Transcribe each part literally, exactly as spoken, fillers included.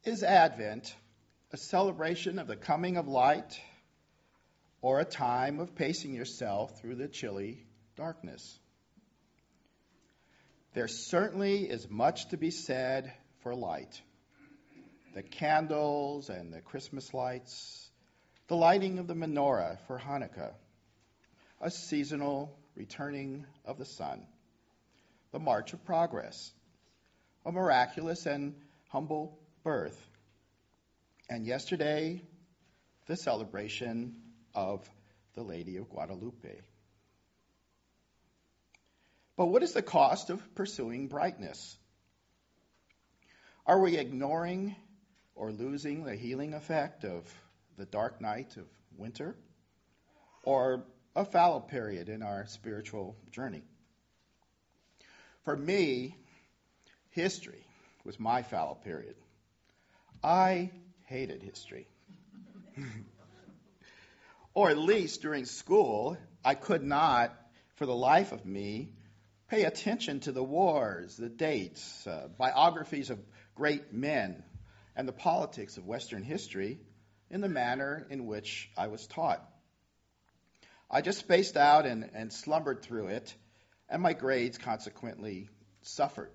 Is Advent a celebration of the coming of light or a time of pacing yourself through the chilly darkness? There certainly is much to be said for light. The candles and the Christmas lights, the lighting of the menorah for Hanukkah, a seasonal returning of the sun, the march of progress, a miraculous and humble birth, and yesterday, the celebration of the Lady of Guadalupe. But what is the cost of pursuing brightness? Are we ignoring or losing the healing effect of the dark night of winter, or a fallow period in our spiritual journey? For me, history was my fallow period. I hated history. Or at least during school, I could not, for the life of me, pay attention to the wars, the dates, uh, biographies of great men, and the politics of Western history in the manner in which I was taught. I just spaced out and, and slumbered through it, and my grades consequently suffered.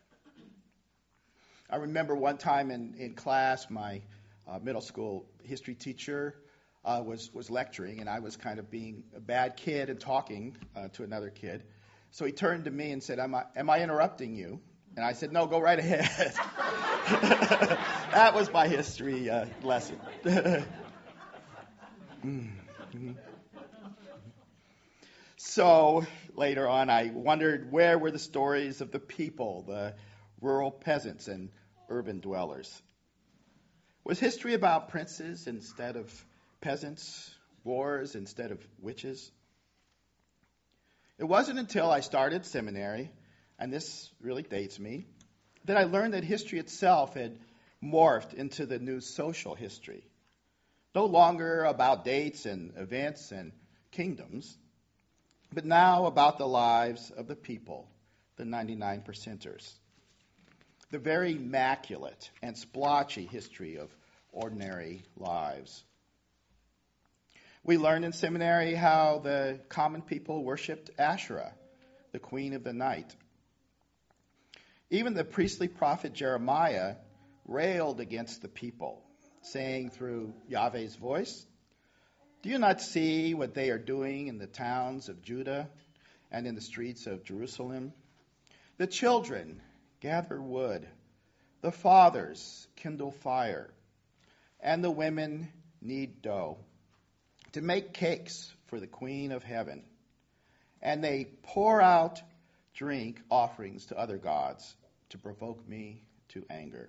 I remember one time in, in class, my uh, middle school history teacher uh, was, was lecturing, and I was kind of being a bad kid and talking uh, to another kid. So he turned to me and said, am I, am I interrupting you? And I said, no, go right ahead. That was my history uh, lesson. mm-hmm. So later on, I wondered where were the stories of the people, the rural peasants and urban dwellers. Was history about princes instead of peasants, wars instead of witches? It wasn't until I started seminary, and this really dates me, that I learned that history itself had morphed into the new social history. No longer about dates and events and kingdoms, but now about the lives of the people, the ninety-nine percenters. The very immaculate and splotchy history of ordinary lives. We learned in seminary how the common people worshipped Asherah, the queen of the night. Even the priestly prophet Jeremiah railed against the people, saying through Yahweh's voice, "Do you not see what they are doing in the towns of Judah and in the streets of Jerusalem? The children gather wood, the fathers kindle fire, and the women knead dough to make cakes for the Queen of Heaven. And they pour out drink offerings to other gods to provoke me to anger."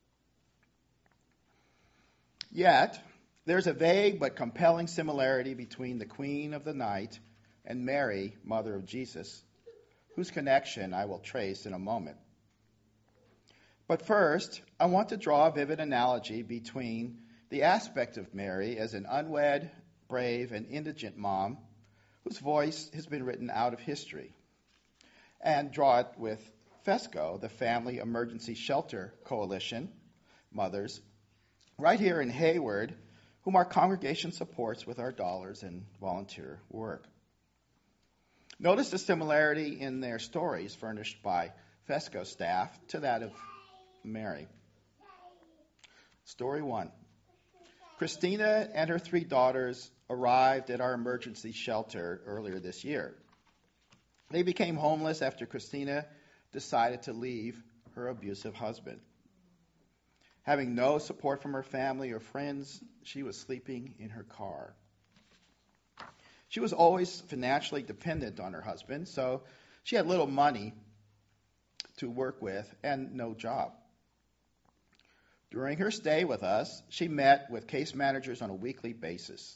Yet, there's a vague but compelling similarity between the Queen of the Night and Mary, Mother of Jesus, whose connection I will trace in a moment. But first, I want to draw a vivid analogy between the aspect of Mary as an unwed, brave, and indigent mom whose voice has been written out of history, and draw it with FESCO, the Family Emergency Shelter Coalition, mothers, right here in Hayward, whom our congregation supports with our dollars and volunteer work. Notice the similarity in their stories furnished by FESCO staff to that of Mary. Story one. Christina and her three daughters arrived at our emergency shelter earlier this year. They became homeless after Christina decided to leave her abusive husband. Having no support from her family or friends, she was sleeping in her car. She was always financially dependent on her husband, so she had little money to work with and no job. During her stay with us, she met with case managers on a weekly basis.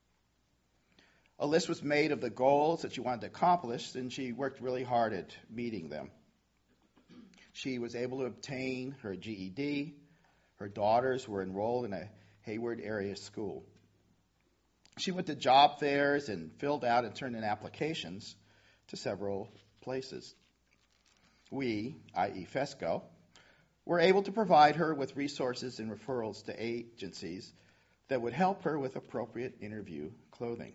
A list was made of the goals that she wanted to accomplish, and she worked really hard at meeting them. She was able to obtain her G E D. Her daughters were enrolled in a Hayward area school. She went to job fairs and filled out and turned in applications to several places. We, that is. FESCO, were able to provide her with resources and referrals to agencies that would help her with appropriate interview clothing.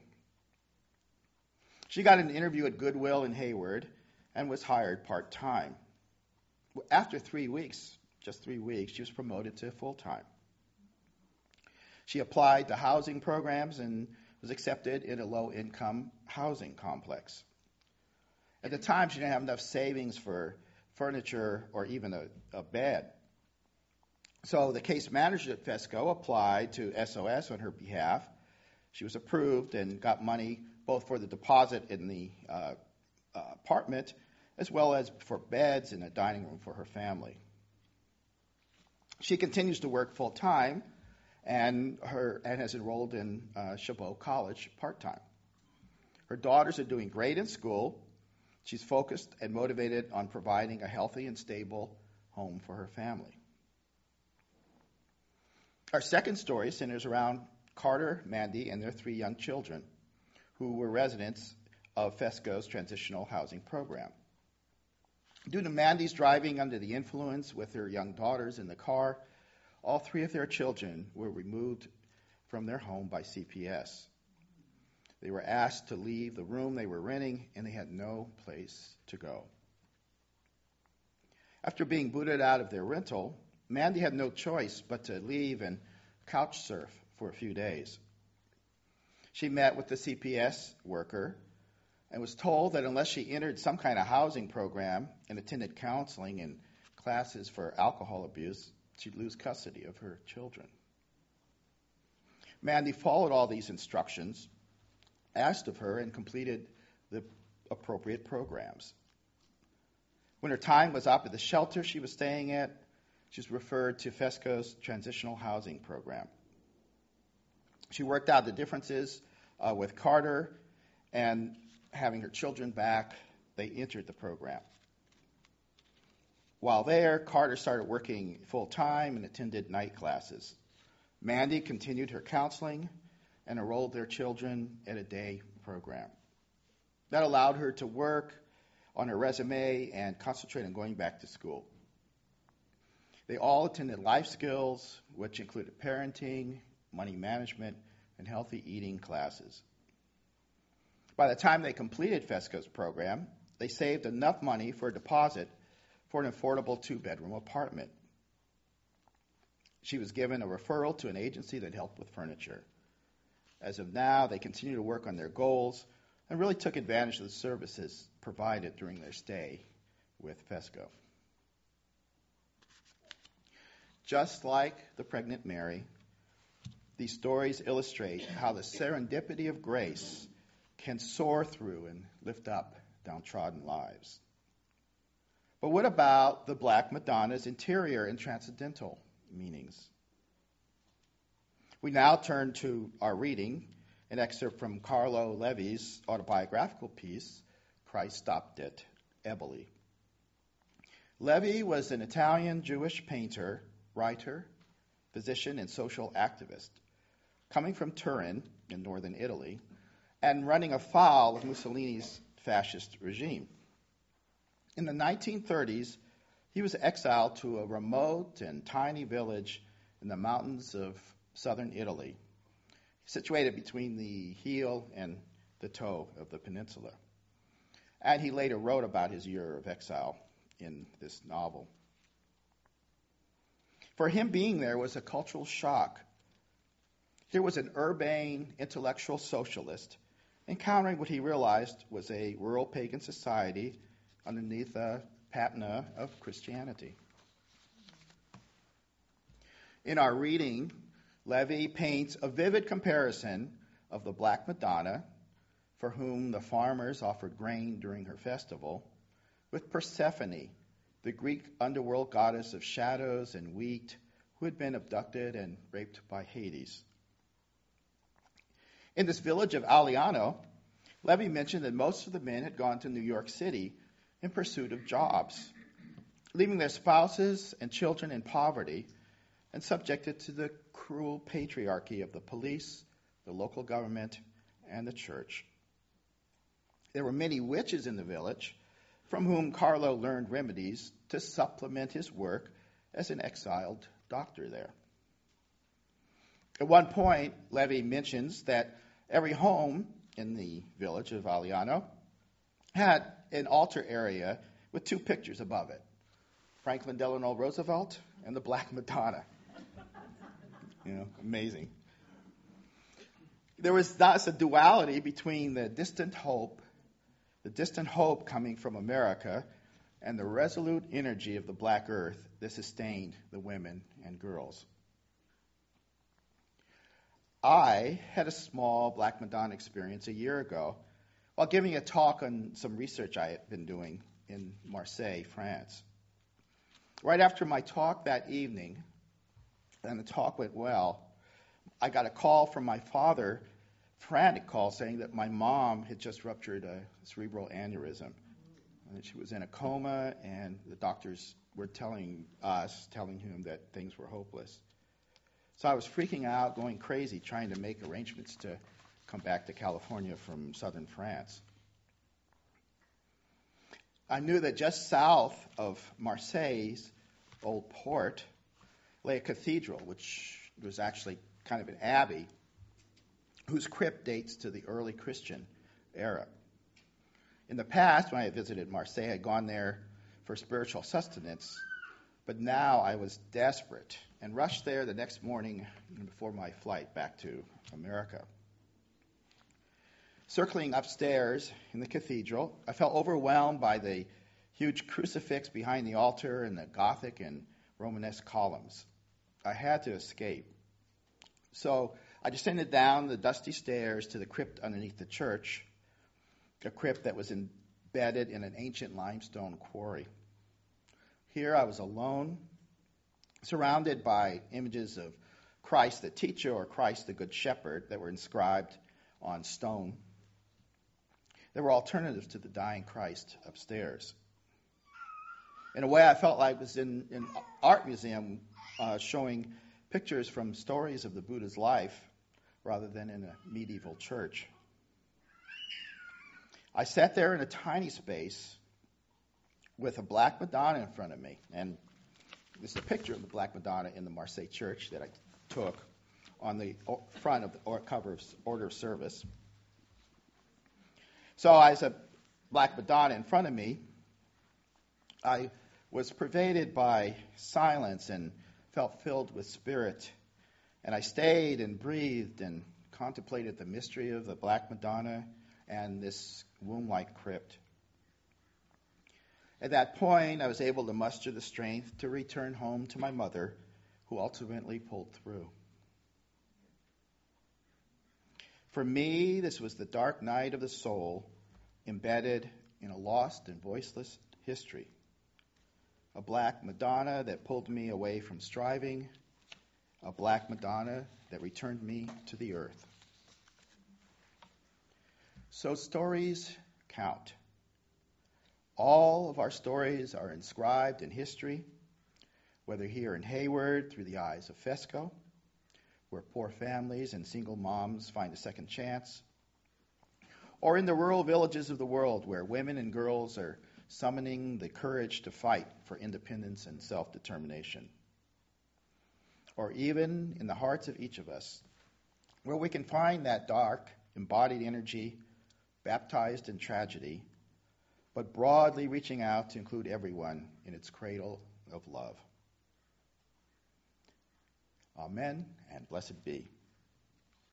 She got an interview at Goodwill in Hayward and was hired part-time. After three weeks, just three weeks, she was promoted to full-time. She applied to housing programs and was accepted in a low-income housing complex. At the time, she didn't have enough savings for furniture or even a, a bed. So the case manager at Fesco applied to S O S on her behalf. She was approved and got money both for the deposit in the uh, uh, apartment as well as for beds and a dining room for her family. She continues to work full-time and her and has enrolled in uh, Chabot College part-time. Her daughters are doing great in school. She's focused and motivated on providing a healthy and stable home for her family. Our second story centers around Carter, Mandy, and their three young children, who were residents of Fesco's transitional housing program. Due to Mandy's driving under the influence with her young daughters in the car, all three of their children were removed from their home by C P S. They were asked to leave the room they were renting, and they had no place to go. After being booted out of their rental, Mandy had no choice but to leave and couch surf for a few days. She met with the C P S worker and was told that unless she entered some kind of housing program and attended counseling and classes for alcohol abuse, she'd lose custody of her children. Mandy followed all these instructions, asked of her, and completed the appropriate programs. When her time was up at the shelter she was staying at, she was referred to Fesco's transitional housing program. She worked out the differences uh, with Carter, and having her children back, they entered the program. While there, Carter started working full-time and attended night classes. Mandy continued her counseling and enrolled their children at a day program. That allowed her to work on her resume and concentrate on going back to school. They all attended life skills, which included parenting, money management, and healthy eating classes. By the time they completed Fesco's program, they saved enough money for a deposit for an affordable two-bedroom apartment. She was given a referral to an agency that helped with furniture. As of now, they continue to work on their goals and really took advantage of the services provided during their stay with Fesco. Just like the pregnant Mary, these stories illustrate how the serendipity of grace can soar through and lift up downtrodden lives. But what about the Black Madonna's interior and transcendental meanings? We now turn to our reading, an excerpt from Carlo Levi's autobiographical piece, Christ Stopped at Eboli. Levi was an Italian Jewish painter, writer, physician, and social activist, coming from Turin in northern Italy, and running afoul of Mussolini's fascist regime. In the nineteen thirties, he was exiled to a remote and tiny village in the mountains of southern Italy, situated between the heel and the toe of the peninsula. And he later wrote about his year of exile in this novel. For him, being there was a cultural shock. Here was an urbane, intellectual socialist encountering what he realized was a rural pagan society underneath the patina of Christianity. In our reading, Levi paints a vivid comparison of the Black Madonna, for whom the farmers offered grain during her festival, with Persephone, the Greek underworld goddess of shadows and wheat, who had been abducted and raped by Hades. In this village of Aliano, Levi mentioned that most of the men had gone to New York City in pursuit of jobs, leaving their spouses and children in poverty and subjected to the cruel patriarchy of the police, the local government, and the church. There were many witches in the village, from whom Carlo learned remedies to supplement his work as an exiled doctor there. At one point, Levi mentions that every home in the village of Aliano had an altar area with two pictures above it, Franklin Delano Roosevelt and the Black Madonna. You know, amazing. There was thus a duality between the distant hope, the distant hope coming from America, and the resolute energy of the black earth that sustained the women and girls. I had a small Black Madonna experience a year ago while giving a talk on some research I had been doing in Marseille, France. Right after my talk that evening, and the talk went well, I got a call from my father, frantic call, saying that my mom had just ruptured a cerebral aneurysm. And she was in a coma, and the doctors were telling us, telling him that things were hopeless. So I was freaking out, going crazy, trying to make arrangements to come back to California from southern France. I knew that just south of Marseille's old port lay a cathedral, which was actually kind of an abbey, whose crypt dates to the early Christian era. In the past, when I visited Marseille, I had gone there for spiritual sustenance, but now I was desperate and rushed there the next morning before my flight back to America. Circling upstairs in the cathedral, I felt overwhelmed by the huge crucifix behind the altar and the Gothic and Romanesque columns. I had to escape. So I descended down the dusty stairs to the crypt underneath the church, a crypt that was embedded in an ancient limestone quarry. Here I was alone, surrounded by images of Christ the teacher or Christ the good shepherd that were inscribed on stone. There were alternatives to the dying Christ upstairs. In a way, I felt like I was in an art museum uh, showing pictures from stories of the Buddha's life rather than in a medieval church. I sat there in a tiny space with a Black Madonna in front of me. And this is a picture of the Black Madonna in the Marseille church that I took on the front of the or cover of Order of Service. So as a Black Madonna in front of me, I was pervaded by silence and felt filled with spirit. And I stayed and breathed and contemplated the mystery of the Black Madonna and this womb-like crypt. At that point, I was able to muster the strength to return home to my mother, who ultimately pulled through. For me, this was the dark night of the soul, embedded in a lost and voiceless history. A Black Madonna that pulled me away from striving, a Black Madonna that returned me to the earth. So stories count. All of our stories are inscribed in history, whether here in Hayward through the eyes of Fesco, where poor families and single moms find a second chance, or in the rural villages of the world where women and girls are summoning the courage to fight for independence and self-determination, or even in the hearts of each of us, where we can find that dark, embodied energy baptized in tragedy, but broadly reaching out to include everyone in its cradle of love. Amen, and blessed be.